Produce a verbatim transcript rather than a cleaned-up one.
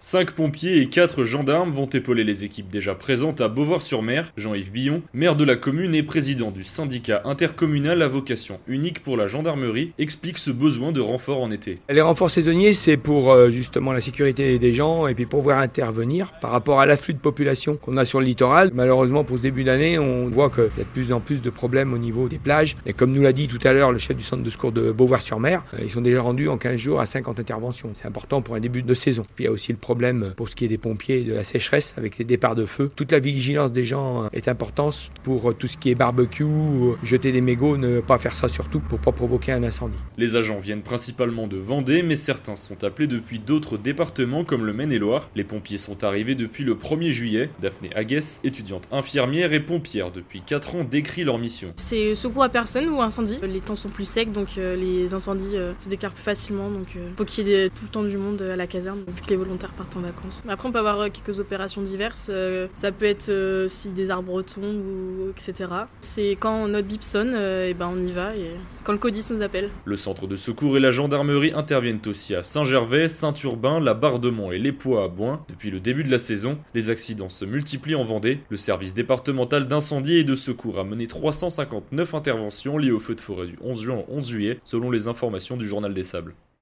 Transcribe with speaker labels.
Speaker 1: Cinq pompiers et quatre gendarmes vont épauler les équipes déjà présentes à Beauvoir-sur-Mer. Jean-Yves Billon, maire de la commune et président du syndicat intercommunal à vocation unique pour la gendarmerie, explique ce besoin de renfort en été.
Speaker 2: Les renforts saisonniers, c'est pour euh, justement la sécurité des gens et puis pour pouvoir intervenir par rapport à l'afflux de population qu'on a sur le littoral. Malheureusement, pour ce début d'année, on voit qu'il y a de plus en plus de problèmes au niveau des plages. Et comme nous l'a dit tout à l'heure le chef du centre de secours de Beauvoir-sur-Mer, euh, ils sont déjà rendus en quinze jours à cinquante interventions. C'est important pour un début de saison. Puis il y a aussi le problème pour ce qui est des pompiers et de la sécheresse avec les départs de feu. Toute la vigilance des gens est importante pour tout ce qui est barbecue, jeter des mégots, ne pas faire ça surtout pour ne pas provoquer un incendie.
Speaker 1: Les agents viennent principalement de Vendée, mais certains sont appelés depuis d'autres départements comme le Maine-et-Loire. Les pompiers sont arrivés depuis le premier juillet. Daphné Aguès, étudiante infirmière et pompière depuis quatre ans, décrit leur mission.
Speaker 3: C'est secours à personne ou incendie. Les temps sont plus secs, donc euh, les incendies euh, se déclarent plus facilement. Donc euh, faut qu'il y ait tout le temps du monde à la caserne, vu que les volontaires partent en vacances. Après, on peut avoir quelques opérations diverses. Euh, ça peut être euh, si des arbres tombent, ou, et cetera. C'est quand notre bip sonne, euh, et ben on y va, et quand le CODIS nous appelle.
Speaker 1: Le centre de secours et la gendarmerie interviennent aussi à Saint-Gervais, Saint-Urbain, la Bardemont et les Poix à Boin. Depuis le début de la saison, les accidents se multiplient en Vendée. Le service départemental d'incendie et de secours a mené trois cent cinquante-neuf interventions liées au feu de forêt du onze juin au onze juillet, selon les informations du Journal des Sables.